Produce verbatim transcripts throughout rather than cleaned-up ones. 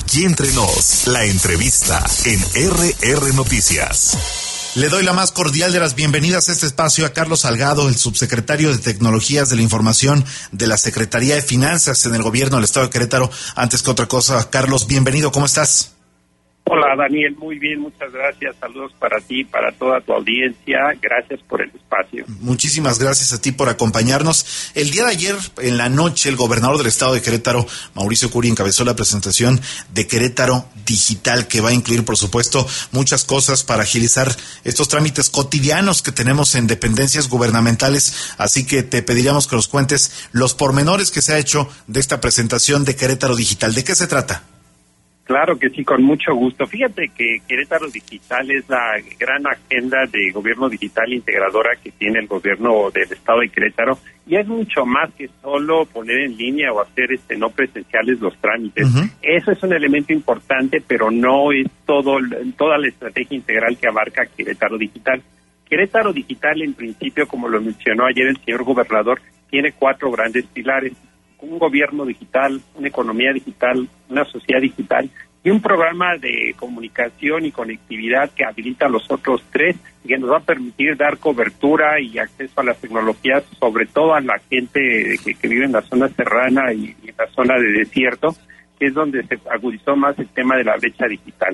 Aquí entre nos, la entrevista en R R Noticias. Le doy la más cordial de las bienvenidas a este espacio a Carlos Salgado, el subsecretario de Tecnologías de la Información de la Secretaría de Finanzas en el Gobierno del Estado de Querétaro. Antes que otra cosa, Carlos, bienvenido, ¿cómo estás? Hola, Daniel, muy bien, muchas gracias. Saludos para ti, para toda tu audiencia. Gracias por el espacio. Muchísimas gracias a ti por acompañarnos. El día de ayer, en la noche, el gobernador del Estado de Querétaro, Mauricio Curi, encabezó la presentación de Querétaro Digital, que va a incluir, por supuesto, muchas cosas para agilizar estos trámites cotidianos que tenemos en dependencias gubernamentales. Así que te pediríamos que nos cuentes los pormenores que se ha hecho de esta presentación de Querétaro Digital. ¿De qué se trata? Claro que sí, con mucho gusto. Fíjate que Querétaro Digital es la gran agenda de gobierno digital integradora que tiene el gobierno del estado de Querétaro, y es mucho más que solo poner en línea o hacer este no presenciales los trámites. Uh-huh. Eso es un elemento importante, pero no es todo toda la estrategia integral que abarca Querétaro Digital. Querétaro Digital, en principio, como lo mencionó ayer el señor gobernador, tiene cuatro grandes pilares: un gobierno digital, una economía digital, una sociedad digital y un programa de comunicación y conectividad que habilita los otros tres y que nos va a permitir dar cobertura y acceso a las tecnologías, sobre todo a la gente que, que vive en la zona serrana y, y en la zona de desierto, que es donde se agudizó más el tema de la brecha digital.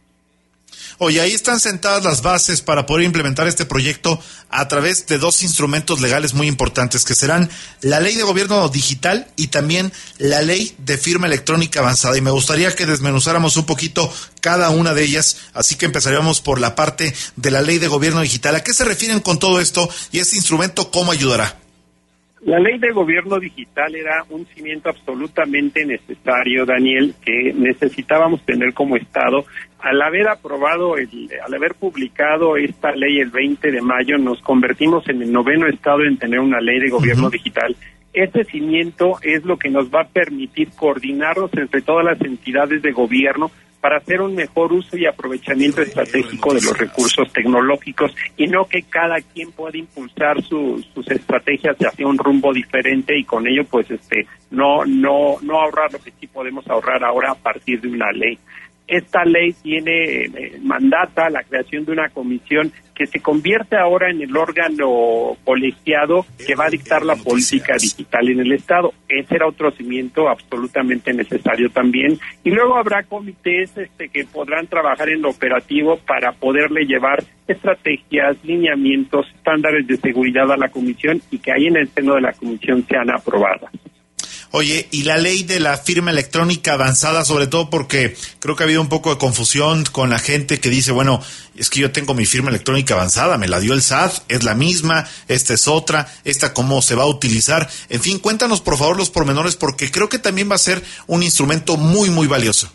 Oye, ahí están sentadas las bases para poder implementar este proyecto a través de dos instrumentos legales muy importantes, que serán la Ley de Gobierno Digital y también la Ley de Firma Electrónica Avanzada. Y me gustaría que desmenuzáramos un poquito cada una de ellas, así que empezaríamos por la parte de la Ley de Gobierno Digital. ¿A qué se refieren con todo esto y este instrumento cómo ayudará? La Ley de Gobierno Digital era un cimiento absolutamente necesario, Daniel, que necesitábamos tener como Estado. Al haber aprobado, el, al haber publicado esta ley el veinte de mayo, nos convertimos en el noveno Estado en tener una Ley de Gobierno uh-huh. Digital. Este cimiento es lo que nos va a permitir coordinarnos entre todas las entidades de gobierno para hacer un mejor uso y aprovechamiento estratégico de los recursos tecnológicos, y no que cada quien pueda impulsar su, sus estrategias hacia un rumbo diferente y con ello pues este no no no ahorrar lo que sí podemos ahorrar ahora a partir de una ley. Esta ley tiene eh, mandata la creación de una comisión que se convierte ahora en el órgano colegiado que va a dictar la política digital en el Estado. Ese era otro cimiento absolutamente necesario también. Y luego habrá comités este, que podrán trabajar en lo operativo para poderle llevar estrategias, lineamientos, estándares de seguridad a la comisión y que ahí en el seno de la comisión sean aprobadas. Oye, y la ley de la firma electrónica avanzada, sobre todo porque creo que ha habido un poco de confusión con la gente que dice, bueno, es que yo tengo mi firma electrónica avanzada, me la dio el S A T, es la misma, esta es otra, esta cómo se va a utilizar. En fin, cuéntanos por favor los pormenores, porque creo que también va a ser un instrumento muy, muy valioso.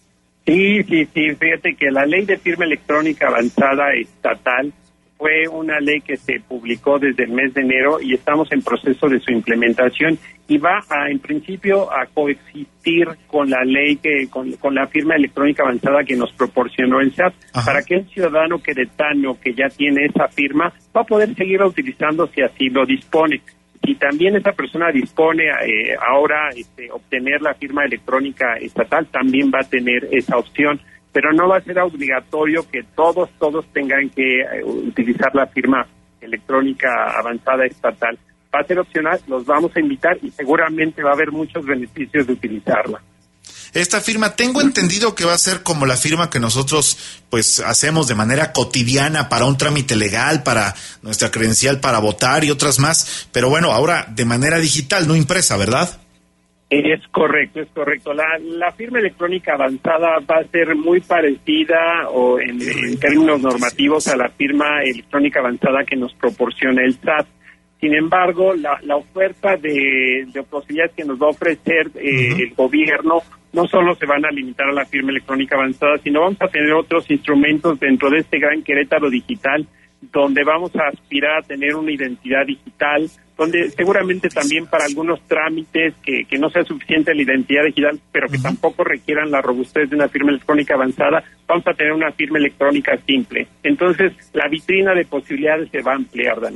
Sí, sí, sí, fíjate que la ley de firma electrónica avanzada estatal fue una ley que se publicó desde el mes de enero y estamos en proceso de su implementación y va a, en principio, a coexistir con la ley que, con, con la firma electrónica avanzada que nos proporcionó el S A T. Ajá. Para que el ciudadano queretano que ya tiene esa firma va a poder seguirla utilizando si así lo dispone. Si también esa persona dispone eh, ahora este, obtener la firma electrónica estatal, también va a tener esa opción. Pero no va a ser obligatorio que todos, todos tengan que eh, utilizar la firma electrónica avanzada estatal. Va a ser opcional, los vamos a invitar y seguramente va a haber muchos beneficios de utilizarla. Esta firma, tengo entendido que va a ser como la firma que nosotros pues hacemos de manera cotidiana para un trámite legal, para nuestra credencial para votar y otras más, pero bueno, ahora de manera digital, no impresa, ¿verdad? Es correcto, es correcto. La, la firma electrónica avanzada va a ser muy parecida o en, en términos normativos a la firma electrónica avanzada que nos proporciona el S A T. Sin embargo, la, la oferta de, de posibilidades que nos va a ofrecer eh, uh-huh. el gobierno no solo se van a limitar a la firma electrónica avanzada, sino vamos a tener otros instrumentos dentro de este gran Querétaro Digital, donde vamos a aspirar a tener una identidad digital, donde seguramente también para algunos trámites que, que no sea suficiente la identidad digital, pero que uh-huh. tampoco requieran la robustez de una firma electrónica avanzada, vamos a tener una firma electrónica simple. Entonces, la vitrina de posibilidades se va a ampliar, Daniel.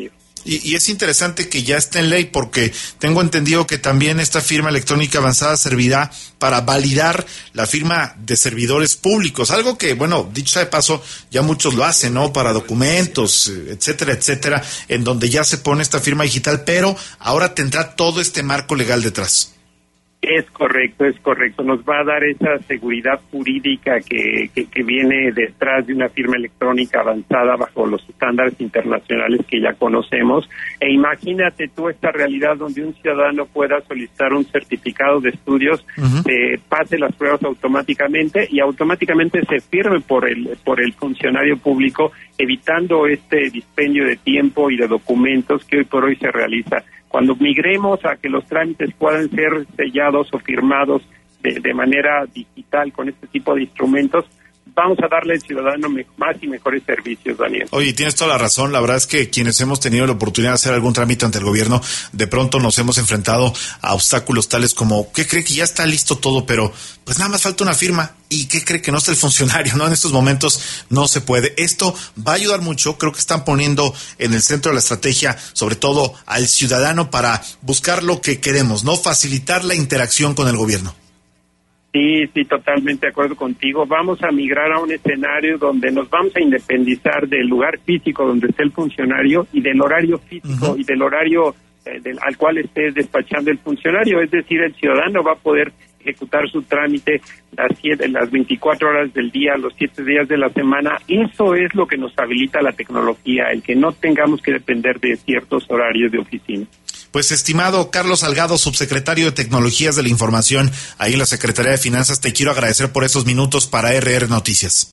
Y, y es interesante que ya esté en ley, porque tengo entendido que también esta firma electrónica avanzada servirá para validar la firma de servidores públicos, algo que, bueno, dicho sea de paso, ya muchos lo hacen, ¿no? Para documentos, etcétera, etcétera, en donde ya se pone esta firma digital, pero ahora tendrá todo este marco legal detrás. Es correcto, es correcto. Nos va a dar esa seguridad jurídica que, que, que viene detrás de una firma electrónica avanzada bajo los estándares internacionales que ya conocemos. E imagínate tú esta realidad donde un ciudadano pueda solicitar un certificado de estudios, uh-huh. eh, pase las pruebas automáticamente y automáticamente se firme por el, por el funcionario público, evitando este dispendio de tiempo y de documentos que hoy por hoy se realiza. Cuando migremos a que los trámites puedan ser sellados o firmados de, de manera digital con este tipo de instrumentos, vamos a darle al ciudadano más y mejores servicios, Daniel. Oye, tienes toda la razón. La verdad es que quienes hemos tenido la oportunidad de hacer algún trámite ante el gobierno, de pronto nos hemos enfrentado a obstáculos tales como, ¿qué cree que ya está listo todo, pero pues nada más falta una firma? ¿Y qué cree que no está el funcionario? No, en estos momentos no se puede. Esto va a ayudar mucho. Creo que están poniendo en el centro de la estrategia, sobre todo al ciudadano, para buscar lo que queremos, ¿no? Facilitar la interacción con el gobierno. Sí, sí, totalmente de acuerdo contigo. Vamos a migrar a un escenario donde nos vamos a independizar del lugar físico donde esté el funcionario y del horario físico uh-huh. y del horario eh, del, al cual esté despachando el funcionario. Es decir, el ciudadano va a poder ejecutar su trámite las siete, las veinticuatro horas del día, los siete días de la semana. Eso es lo que nos habilita la tecnología, el que no tengamos que depender de ciertos horarios de oficina. Pues, estimado Carlos Salgado, subsecretario de Tecnologías de la Información, ahí en la Secretaría de Finanzas, te quiero agradecer por esos minutos para R R Noticias.